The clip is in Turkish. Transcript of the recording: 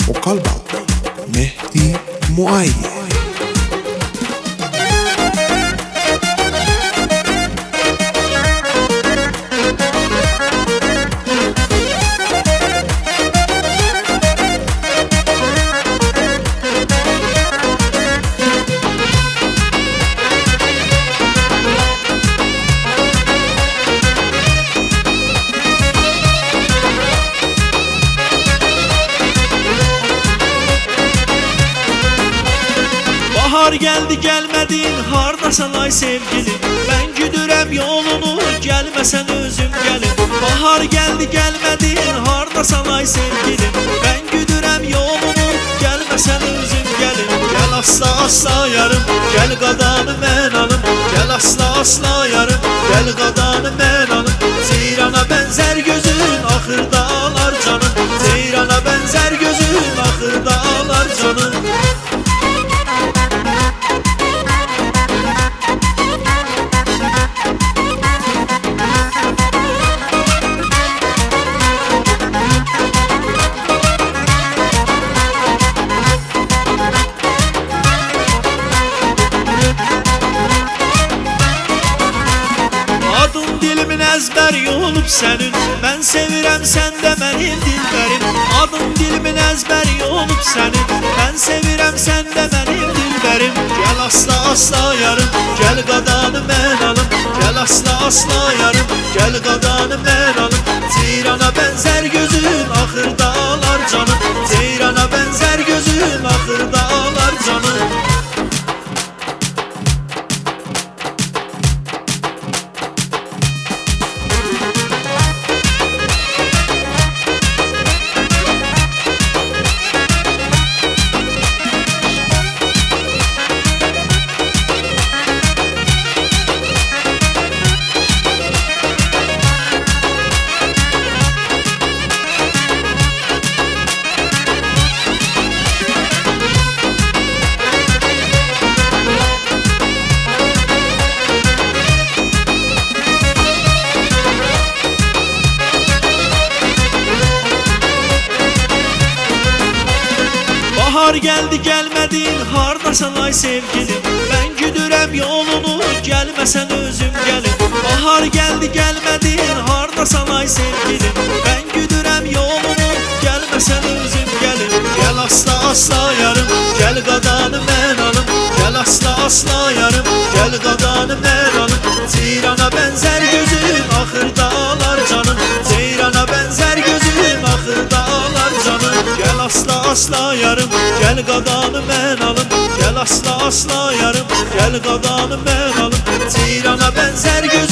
Vokal Bal Mehdi Muayyi. Bahar geldi gelmedin hardasan ay sevgilim, ben güdürəm yolunu gelmesen özüm gelin. Bahar geldi gelmedin hardasan ay sevgilim, ben güdürəm yolunu gelmesen özüm gelin. Gel asla asla yarım, gel qadanı mən alım. Gel asla asla yarım, gel qadanı mən alım. Zeyrana benzer gözün ahırda ağlar canım. Zeyrana benzer gözün ahırda ağlar canım. Dilimin ezber yolup senin, ben sevirem sen de benim dilberim. Adın dilimin ezber yolup senin, ben sevirem sen de benim dilberim. Gel asla asla yarım, gel qadanı mən alım. Gel asla asla yarım, gel qadanı mən alım. Zeyrana benzer gözün ahırda ağlar canım. Zeyrana benzer gözün ahırda ağlar canım. Bahar geldi gelmedin hardasan ay sevgilim, ben güdürəm yolunu gelmesen özüm gelin. Bahar geldi gelmedin hardasan ay sevgilim, ben güdürəm yolunu gelmesen özüm gelin. Gel asla asla yarım, gel qadanı mən alım. Gel asla asla yarım, gel qadanı mən alım. Zeyrana benzer gözün ahırda ağlar canım. Zeyrana benzer gözün ahırda ağlar canım. Gel asla asla yarım, gel qadanı mən alım. Gel asla asla yarım, gel qadanı mən alım. Zeyrana benzer gözün